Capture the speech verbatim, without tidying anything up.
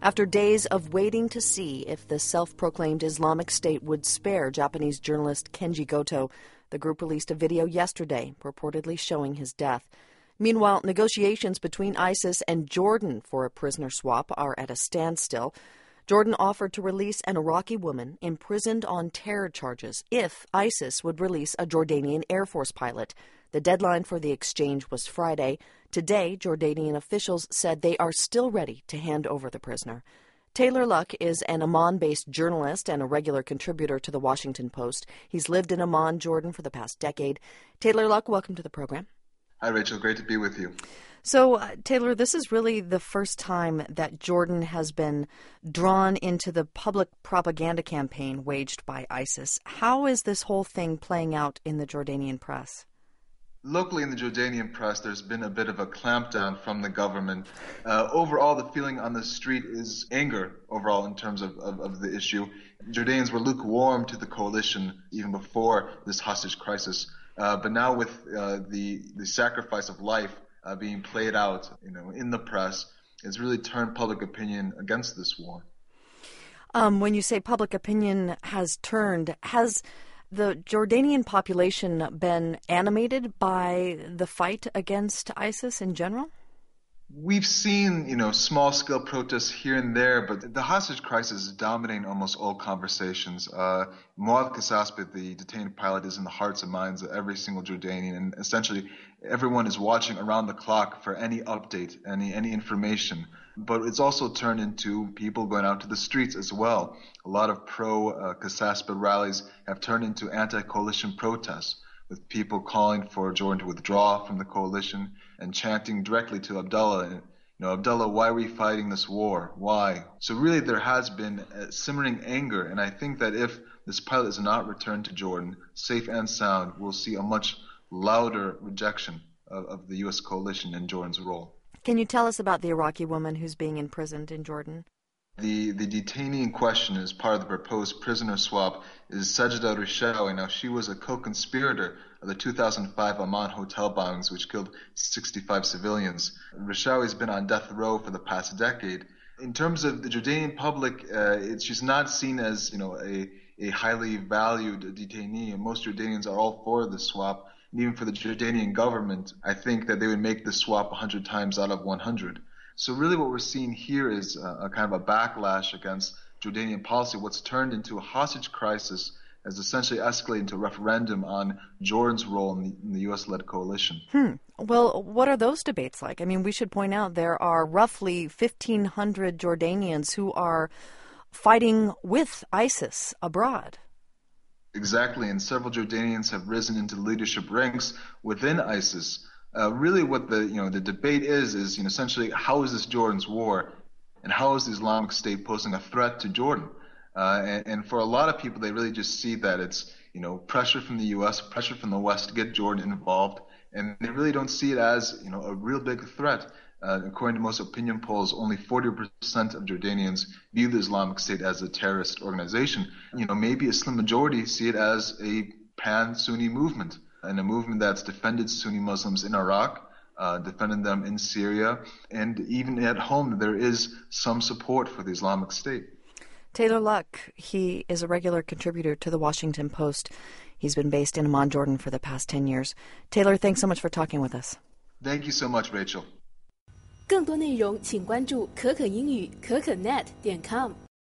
after days of waiting to see if the self-proclaimed Islamic State would spare Japanese journalist Kenji Goto. The group released a video yesterday reportedly showing his death. Meanwhile, negotiations between ISIS and Jordan for a prisoner swap are at a standstill. Jordan offered to release an Iraqi woman imprisoned on terror charges if ISIS would release a Jordanian Air Force pilot. The deadline for the exchange was Friday. Today, Jordanian officials said they are still ready to hand over the prisoner. Taylor Luck is an Amman-based journalist and a regular contributor to The Washington Post. He's lived in Amman, Jordan, for the past decade. Taylor Luck, welcome to the program. Hi, Rachel. Great to be with you. So, uh, Taylor, this is really the first time that Jordan has been drawn into the public propaganda campaign waged by ISIS. How is this whole thing playing out in the Jordanian press? Locally in the Jordanian press, there's been a bit of a clampdown from the government. Uh, overall, the feeling on the street is anger overall in terms of, of, of the issue. Jordanians were lukewarm to the coalition even before this hostage crisis. Uh, but now with uh, the the sacrifice of life uh, being played out, you know, in the press, it's really turned public opinion against this war. Um, when you say public opinion has turned, has the Jordanian population been animated by the fight against ISIS in general? We've seen, you know, small-scale protests here and there, but the hostage crisis is dominating almost all conversations. Uh, Muad Kasasbeh, the detained pilot, is in the hearts and minds of every single Jordanian, and essentially everyone is watching around the clock for any update, any any information. But it's also turned into people going out to the streets as well. A lot of pro-Kasasbeh rallies have turned into anti-coalition protests, with people calling for Jordan to withdraw from the coalition and chanting directly to Abdullah, you know, Abdullah, why are we fighting this war? Why? So really there has been a simmering anger, and I think that if this pilot is not returned to Jordan, safe and sound, we'll see a much louder rejection of, of the U S coalition in Jordan's role. Can you tell us about the Iraqi woman who's being imprisoned in Jordan? The the detainee in question as part of the proposed prisoner swap is Sajida Rishawi. Now, she was a co-conspirator of the two thousand five Amman hotel bombings, which killed sixty-five civilians. Rishawi has been on death row for the past decade. In terms of the Jordanian public, uh, it's, she's not seen as, you know, a, a highly valued detainee, and most Jordanians are all for the swap. And even for the Jordanian government, I think that they would make the swap one hundred times out of one hundred. So really what we're seeing here is a, a kind of a backlash against Jordanian policy. What's turned into a hostage crisis has essentially escalated into a referendum on Jordan's role in the, in the U S-led coalition. Hmm. Well, what are those debates like? I mean, we should point out there are roughly fifteen hundred Jordanians who are fighting with ISIS abroad. Exactly, and several Jordanians have risen into leadership ranks within ISIS. Uh, really what the, you know, the debate is, is, you know, essentially how is this Jordan's war and how is the Islamic State posing a threat to Jordan? Uh, and, and for a lot of people, they really just see that it's, you know, pressure from the U S, pressure from the West to get Jordan involved, and they really don't see it as, you know, a real big threat. Uh, according to most opinion polls, only forty percent of Jordanians view the Islamic State as a terrorist organization. You know, maybe a slim majority see it as a pan-Sunni movement, and a movement that's defended Sunni Muslims in Iraq, uh, defended them in Syria, and even at home there is some support for the Islamic State. Taylor Luck, he is a regular contributor to The Washington Post. He's been based in Amman, Jordan for the past ten years. Taylor, thanks so much for talking with us. Thank you so much, Rachel. 更多内容请关注可可英语可可 net 点 com。